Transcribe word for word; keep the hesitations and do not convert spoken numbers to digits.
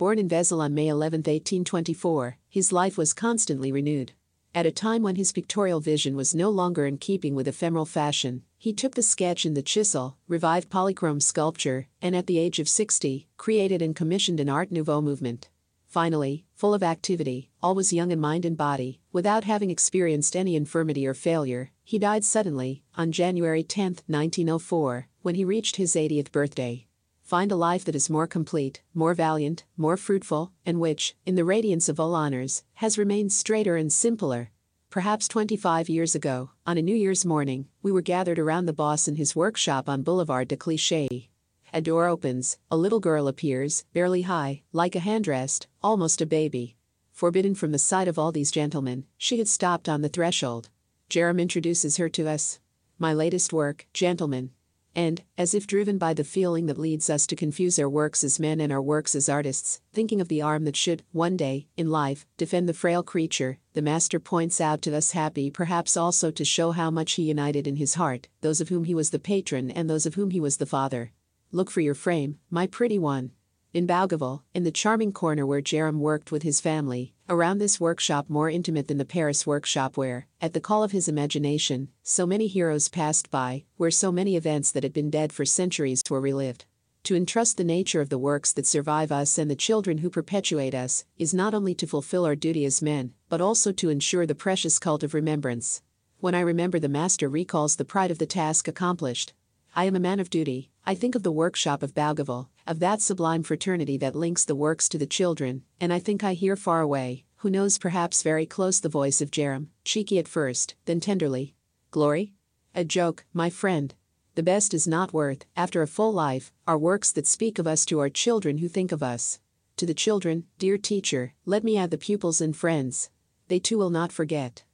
Born in Vezel on May eleventh, eighteen twenty-four, his life was constantly renewed. At a time when his pictorial vision was no longer in keeping with ephemeral fashion, he took the sketch and the chisel, revived polychrome sculpture, and at the age of sixty, created and commissioned an Art Nouveau movement. Finally, full of activity, always young in mind and body, without having experienced any infirmity or failure, he died suddenly, on January tenth, nineteen oh four, when he reached his eightieth birthday. Find a life that is more complete, more valiant, more fruitful, and which, in the radiance of all honors, has remained straighter and simpler. Perhaps twenty-five years ago, on a New Year's morning, we were gathered around the boss in his workshop on Boulevard de Clichy. A door opens, a little girl appears, barely high, like a handrest, almost a baby. Forbidden from the sight of all these gentlemen, she had stopped on the threshold. Jerem introduces her to us. My latest work, gentlemen. And, as if driven by the feeling that leads us to confuse our works as men and our works as artists, thinking of the arm that should, one day, in life, defend the frail creature, the master points out to us, happy perhaps also to show how much he united in his heart, those of whom he was the patron and those of whom he was the father. Look for your frame, my pretty one. In Bougival, in the charming corner where Jerem worked with his family, around this workshop more intimate than the Paris workshop where, at the call of his imagination, so many heroes passed by, where so many events that had been dead for centuries were relived. To entrust the nature of the works that survive us and the children who perpetuate us, is not only to fulfill our duty as men, but also to ensure the precious cult of remembrance. When I remember the master recalls the pride of the task accomplished. I am a man of duty. I think of the workshop of Bougival, of that sublime fraternity that links the works to the children, and I think I hear far away, who knows perhaps very close, the voice of Jerem, cheeky at first, then tenderly. Glory? A joke, my friend. The best is not worth, after a full life, our works that speak of us to our children who think of us. To the children, dear teacher, let me add the pupils and friends. They too will not forget.